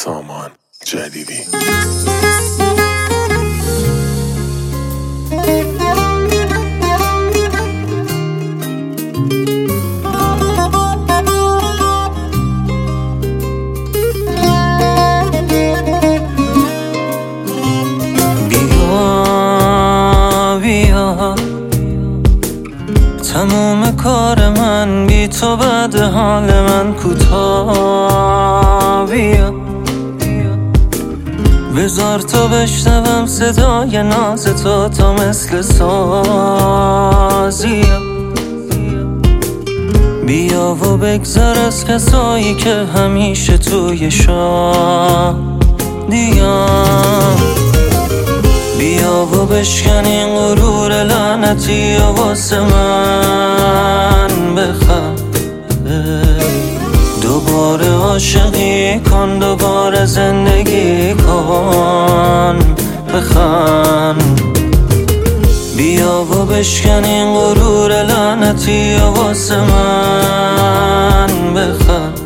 سامان جلیلی. تموم کار من بی تو بعد حال من کوتاه بیا، بذار تو بشنوم صدای ناز تو تا مثل سازی. بیا و بگذر از کسایی که همیشه توی شادیم. بیا و بشکن این غرور لعنتی و واسه من بخند. دوباره عاشقی کن، دوباره زندگی کن، بخند. بیا و بشکن این غرور لعنتی و واسه من بخند.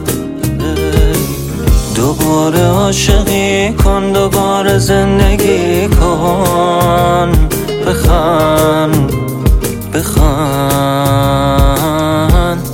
دوباره عاشقی کن، دوباره زندگی کن، بخند، بخند.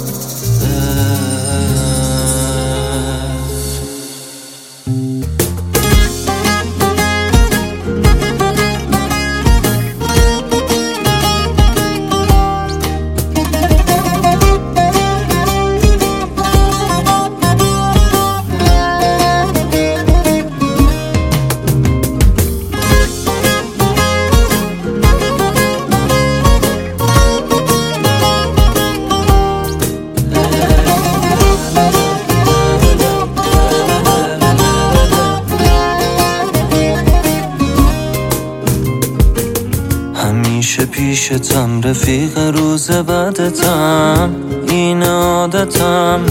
همیشه پیشتم رفیق، روز بعدتم، این عادتم.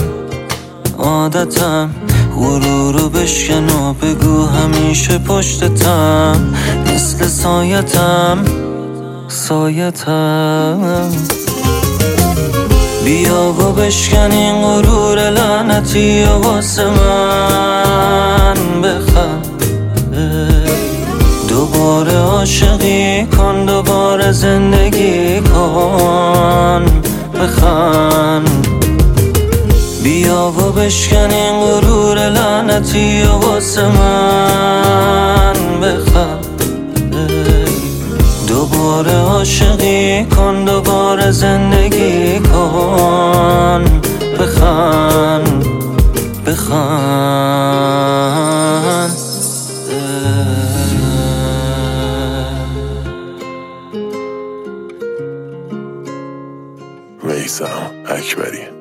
غرور رو بشکن و بگو همیشه پشتتم، مثل سایتم. بیا و بشکن این غرور لعنتی و واسه من بخند. دوباره عاشقی کن، دوباره زندگی کن، بخند. بیا و بشکن این غرور لعنتی و واسه من بخند. دوباره عاشقی کن، دوباره زندگی کن، بخند، بخند. میثم اکبری.